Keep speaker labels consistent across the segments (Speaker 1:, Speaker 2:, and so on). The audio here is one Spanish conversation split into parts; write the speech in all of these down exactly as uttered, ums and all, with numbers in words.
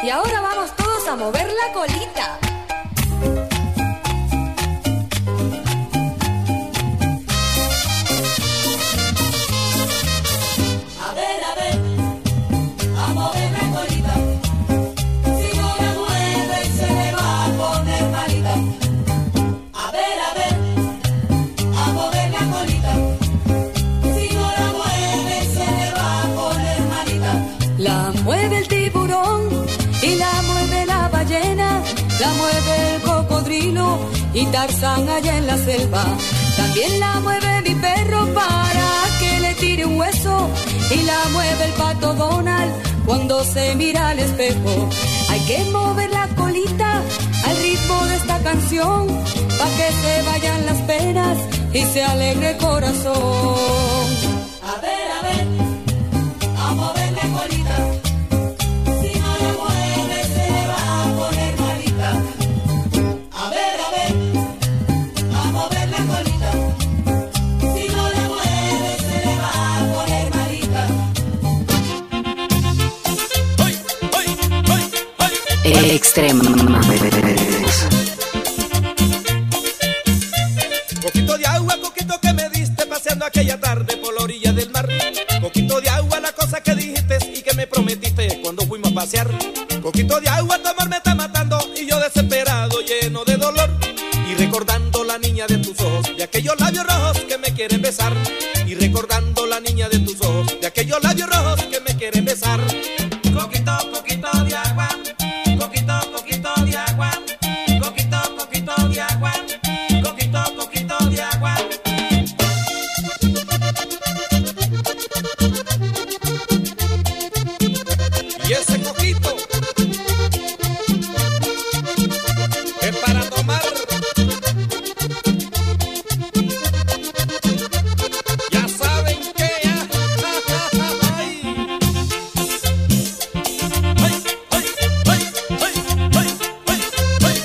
Speaker 1: Y ahora vamos todos a mover la colita.
Speaker 2: A ver, a ver, a mover la colita. Si no la mueve se le va a poner malita. A ver, a ver, a mover la colita. Si no la mueve se le va a poner malita.
Speaker 1: La mueve el tiburón y la mueve la ballena, la mueve el cocodrilo y Tarzán allá en la selva. También la mueve mi perro para que le tire un hueso y la mueve el pato Donald cuando se mira al espejo. Hay que mover la colita al ritmo de esta canción pa' que se vayan las penas y se alegre el corazón.
Speaker 2: A ver, a ver, a mover la colita. Si no la mueve se le va a poner malita. A ver, a ver, a mover la colita. Si no la mueve se le va a poner malita.
Speaker 3: Extrema.
Speaker 4: Coquito de agua, coquito que me diste paseando aquella tarde por la orilla del mar. Coquito de agua, la cosa que dijiste y que me prometiste cuando fuimos a pasear. Coquito de agua, tu amor me está matando y yo desesperado, lleno de dolor. Y recordando la niña de tus ojos, de aquellos labios rojos que me quieren besar. Y recordando la niña de tus ojos, de aquellos labios rojos que me quieren besar. Coquito, coquito de agua, coquito, coquito de agua, coquito, coquito de agua, coquito, coquito de agua. Y ese coquito es para tomar. Ya saben que ay, ay, ay, ay, ay, ay,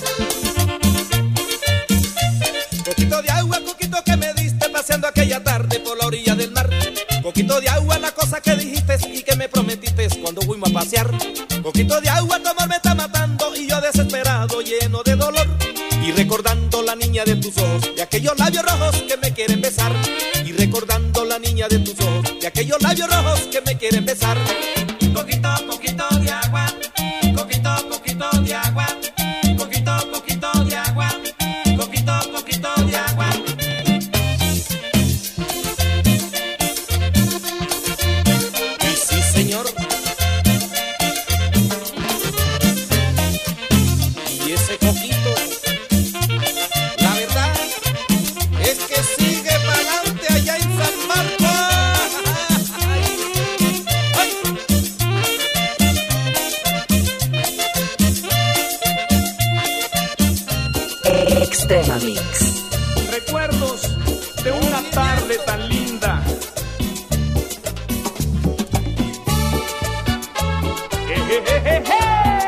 Speaker 4: ay. Coquito de agua, coquito que me diste paseando aquella tarde por la orilla del mar. Coquito de agua, la cosa que dijiste y que me prometiste cuando fuimos a pasear. Coquito de agua, tu amor me está matando y yo desesperado, lleno de dolor. Y recordando la niña de tus ojos, de aquellos labios rojos que me quieren besar. Y recordando la niña de tus ojos, de aquellos labios rojos que me quieren besar. Coquito, coquito de agua, coquito, coquito de agua, coquito, coquito de agua, coquito, coquito de agua. Y sí, señor. Y ese coquito, la verdad es que sigue para adelante allá en San Marcos. Ay,
Speaker 3: Extrema Mix.
Speaker 5: Recuerdos de una tarde tan linda. Je, je, je, je, je.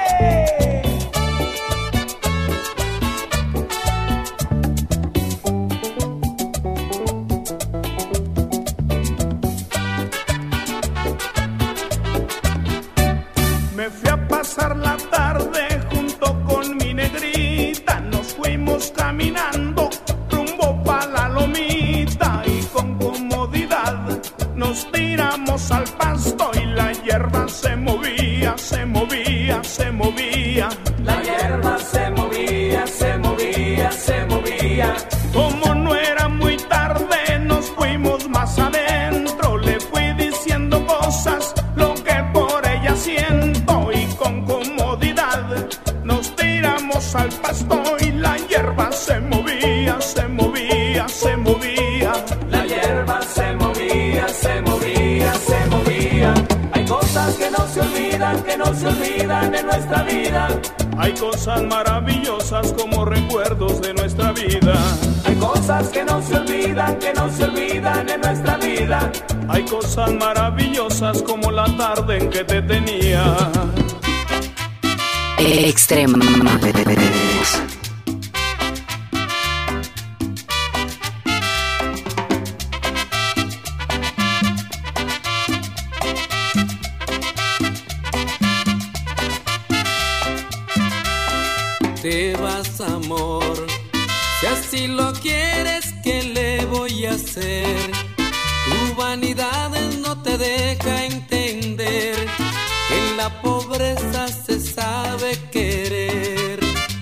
Speaker 5: Me fui a pasar la tarde junto con mi negrita. Nos fuimos caminando rumbo pa' la lomita y con comodidad nos tiramos al pasto y la hierba se movía, se movía, se movía.
Speaker 2: La hierba se movía, se movía, se movía.
Speaker 5: Como no era muy tarde, nos fuimos más adentro. Le fui diciendo cosas, lo que por ella siento. Y con comodidad nos tiramos al pasto y la hierba se movía, se movía, se movía.
Speaker 2: La hierba se movía, se movía, se movía. Hay cosas que no se olvidan, que no se olvidan en nuestra vida.
Speaker 5: Hay cosas maravillosas como recuerdos de nuestra vida.
Speaker 2: Hay cosas que no se olvidan, que no se olvidan en nuestra vida.
Speaker 5: Hay cosas maravillosas como la tarde en que te tenía.
Speaker 3: Extrema.
Speaker 6: te vas, amor. Si así lo quieres, ¿qué le voy a hacer? Tu vanidad no te deja entender que en la pobreza se sabe querer.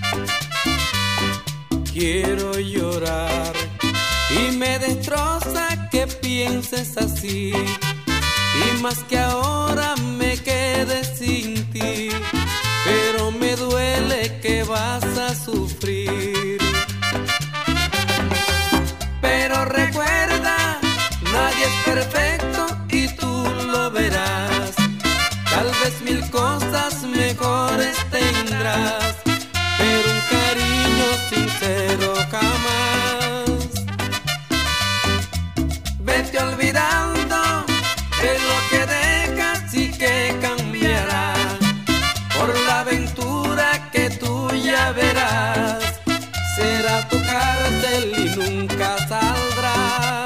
Speaker 6: Quiero llorar y me destroza que pienses así, y más que ahora me quede sin ti, pero me duele que vas a sufrir. Pero recuerda, nadie es perfecto y tú lo verás. Tal vez mil cosas mejores tendrás, pero un cariño sincero jamás. Vete olvidando de lo que dejas y que cambiará por la aventura que tú ya verás. Será tu cárcel y nunca saldrás.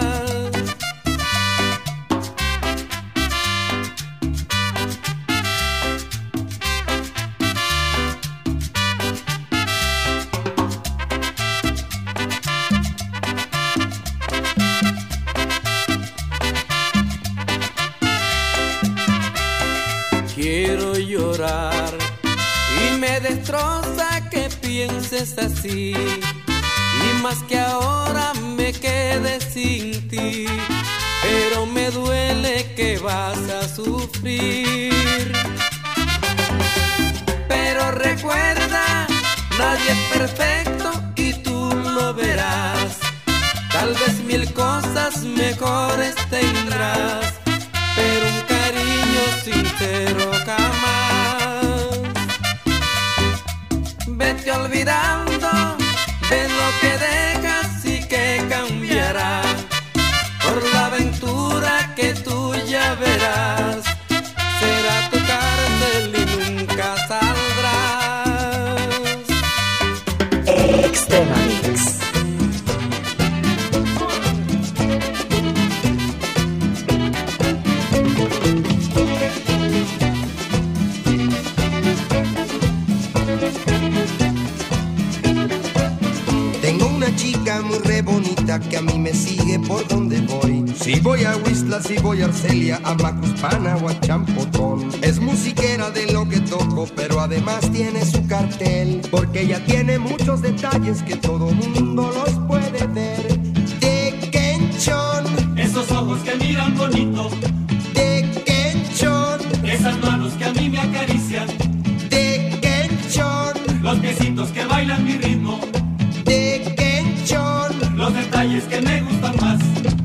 Speaker 6: Quiero llorar y me destroza que pienses así, y más que ahora me quede sin ti, pero me duele que vas a sufrir. Pero recuerda, nadie es perfecto y tú lo verás. Tal vez mil cosas mejores tendrás, pero un cariño sincero jamás. Vete olvidando de lo que dejas y que cambiará por la aventura que tú ya verás. Será tu cárcel y nunca saldrás.
Speaker 3: Extrema Mix.
Speaker 7: Chica muy re bonita que a mí me sigue por donde voy. Si voy a Huixla, si voy a Arcelia, a Macuspana o a Champotón. Es musiquera de lo que toco, pero además tiene su cartel, porque ella tiene muchos detalles que todo mundo los puede ver. De Quenchón,
Speaker 8: esos ojos que miran bonito.
Speaker 7: De Quenchón,
Speaker 8: esas manos que a mí me acarician.
Speaker 7: De Quenchón,
Speaker 8: los piecitos que bailan mi ritmo.
Speaker 7: De Quenchón,
Speaker 8: los detalles que me gustan más.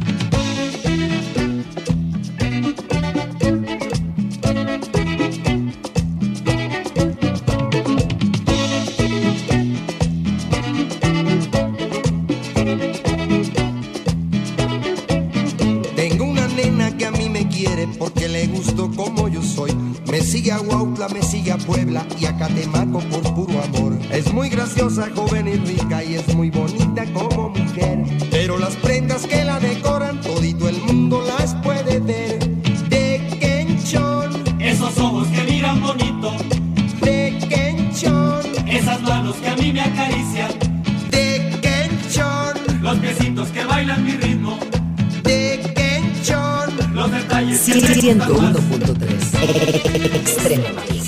Speaker 7: Tengo una nena que a mí me quiere porque le gusto como yo soy. Me sigue a Huautla, me sigue a Puebla y a Catemaco por puro amor. Es muy graciosa, joven y rica y es muy bonita como mujer. Pero las prendas que la decoran, todito el mundo las puede ver. De Quenchón,
Speaker 8: esos ojos que miran bonito.
Speaker 7: De Quenchón,
Speaker 8: esas manos que a mí me acarician.
Speaker 7: De Quenchón,
Speaker 8: los piecitos que bailan mi ritmo.
Speaker 7: De Quenchón,
Speaker 8: los detalles que me gustan más.
Speaker 3: ciento uno punto tres. Extrema Mix.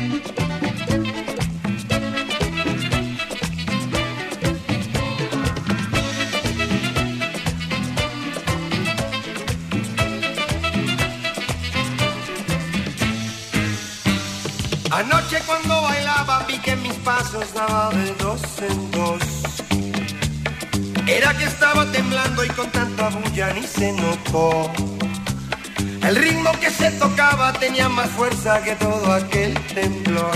Speaker 7: Anoche cuando bailaba vi que mis pasos daba de dos en dos. Era que estaba temblando y con tanta bulla ni se notó. El ritmo que se tocaba tenía más fuerza que todo aquel temblor.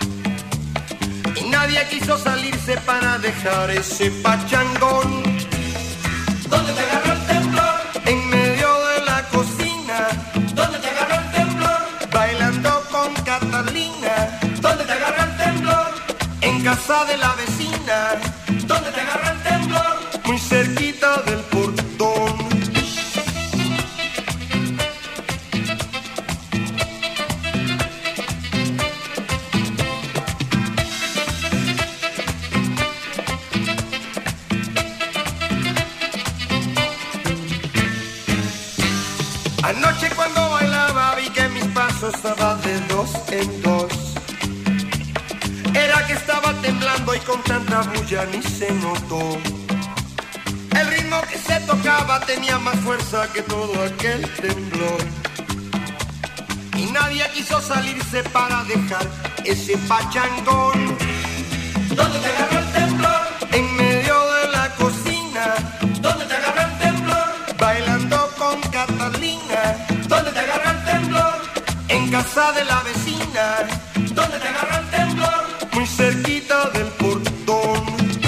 Speaker 7: Y nadie quiso salirse para dejar ese pachangón.
Speaker 8: ¿Dónde te agarró el temblor?
Speaker 7: En medio de la cocina.
Speaker 8: ¿Dónde te agarró el temblor?
Speaker 7: Bailando con Catalina.
Speaker 8: ¿Dónde te agarró el temblor?
Speaker 7: En casa de la vecina.
Speaker 8: ¿Dónde te agarró el temblor?
Speaker 7: Muy cerquita del portón. pasaba de dos en dos. Era que estaba temblando y con tanta bulla ni se notó. El ritmo que se tocaba tenía más fuerza que todo aquel temblor. Y nadie quiso salirse para dejar ese pachangón.
Speaker 8: ¿Dónde te agarró el temblor?
Speaker 7: En medio de la cocina.
Speaker 8: ¿Dónde te agarró el temblor?
Speaker 7: Bailando con Catalina.
Speaker 8: ¿Dónde te agarró el temblor?
Speaker 7: En casa de la vecina.
Speaker 8: ¿Dónde te agarró el temblor?
Speaker 7: Muy cerquita del portón.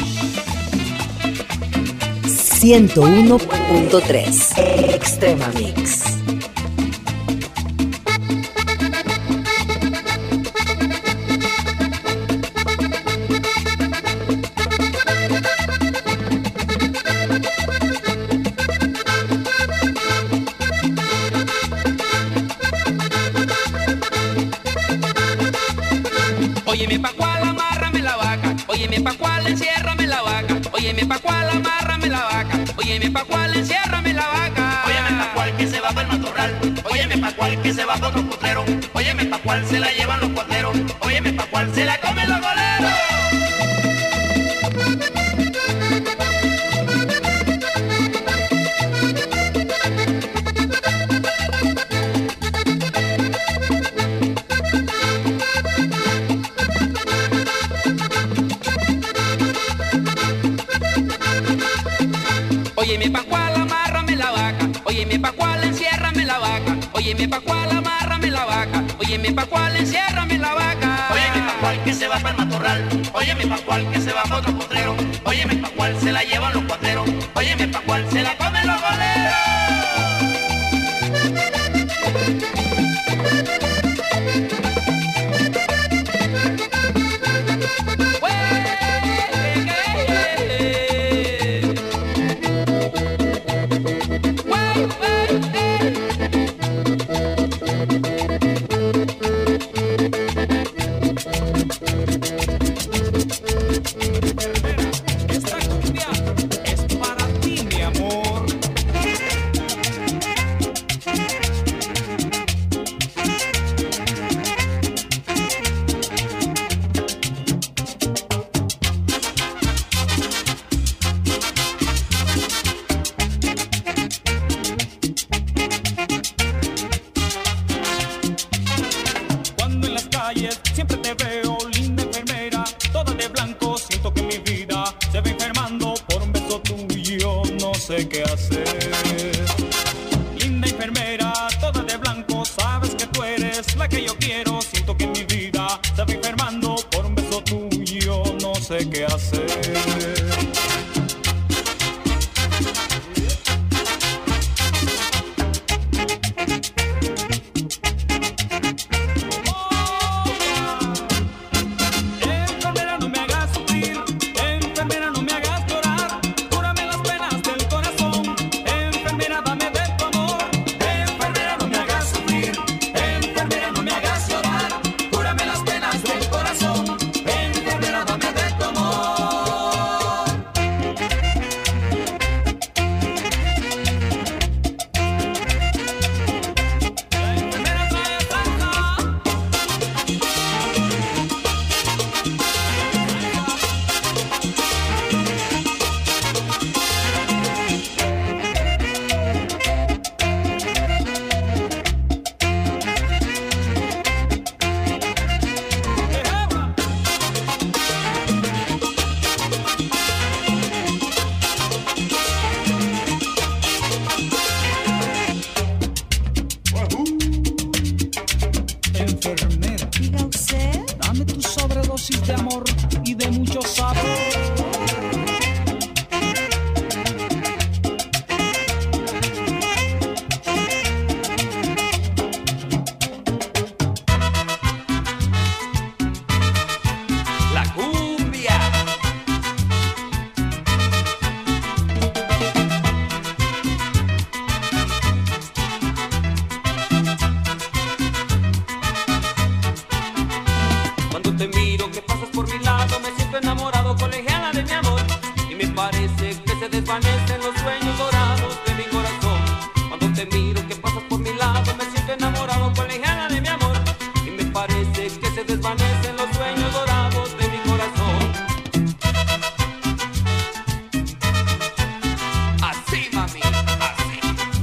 Speaker 3: ciento uno punto tres Extrema Mix.
Speaker 9: Óyeme pa' cuál amárrame la vaca, óyeme pa' cuál enciérrame la vaca, óyeme pa' cuál amárrame la vaca, óyeme pa' cuál enciérrame la vaca.
Speaker 8: Óyeme pa' cuál que se va para el matorral, óyeme pa' cuál que se va por los potreros, óyeme pa' cuál se la llevan los cuateros, óyeme pa' cuál se la comen los goleros.
Speaker 9: Óyeme pa' cuál amárrame la vaca, óyeme pa' cuál enciérrame la vaca, óyeme pa' cuál amárrame la vaca, óyeme pa' cuál enciérrame la vaca.
Speaker 8: Óyeme pa' cuál que se va para el matorral, óyeme pa' cuál que se va por los potreros, óyeme pa' cuál se la llevan los cuateros, óyeme pa' cuál se la comen los goleros.
Speaker 5: Esta cumbia es para ti, mi amor. Cuando en las calles siempre te veo, linda enfermera, toda de blanco, siento que mi vida se va enfermando por un beso tuyo, no sé qué hacer. Linda enfermera, toda de blanco, sabes que tú eres la que yo quiero, siento que mi vida se va enfermando por un beso tuyo, no sé qué hacer. Enfermera, no me hagas sufrir, enfermera, no me hagas llorar, cúrame las penas del corazón, enfermera, dame de tu amor. Enfermera, no me hagas sufrir, enfermera, no me hagas llorar, cúrame las penas del corazón, enfermera, dame de tu amor. La enfermera trae salsa. Enfermera,
Speaker 1: Diga usted.
Speaker 5: dame tu sobredosis de amor y de mucho sabor.
Speaker 6: La cumbia. Cuando te miro que pasas por mi lado, me siento enamorado, colegiala de mi amor. Y me parece que se desvanecen los sueños dorados de mi corazón. Cuando te miro que pasas por mi lado, me siento enamorado, colegiala de mi amor. desvanecen los sueños dorados de mi corazón. Así, mami, así.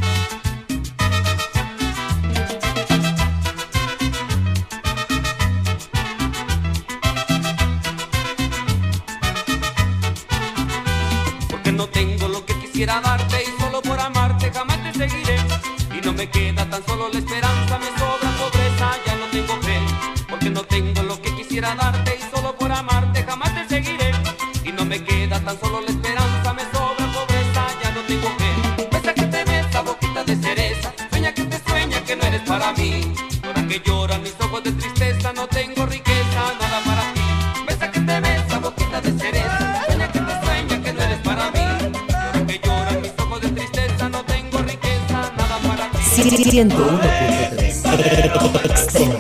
Speaker 6: Porque no tengo lo que quisiera darte y solo por amarte jamás te seguiré. Y no me queda tan solo la esperanza, me sobra pobreza, ya no tengo fe. Porque no tengo lo que quisiera darte y solo por amarte jamás te seguiré. Y no me queda tan solo la esperanza, me sobra pobreza, ya no tengo fe. Besa que te besa, boquita de cereza, sueña que te sueña que no eres para mí. Llora que lloran mis ojos de tristeza, no tengo riqueza, nada para ti. Besa que te besa, boquita de cereza, sueña que te sueña que no eres para mí. Llora que lloran mis ojos de tristeza, no tengo riqueza, nada para ti.
Speaker 3: ciento uno punto tres Extremo.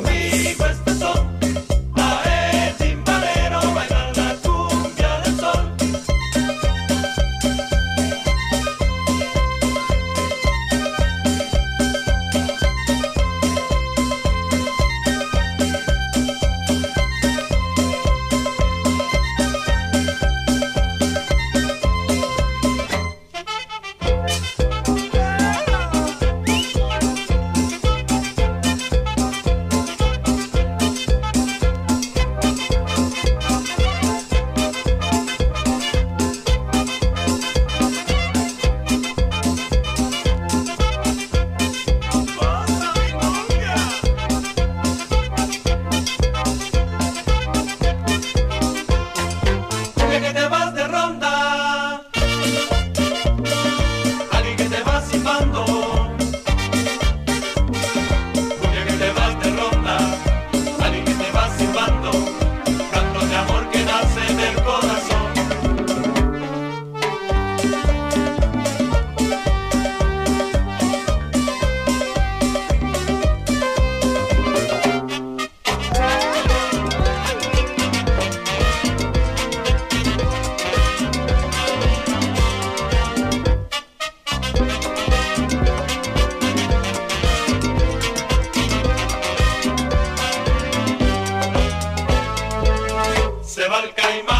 Speaker 10: Se va el caimán.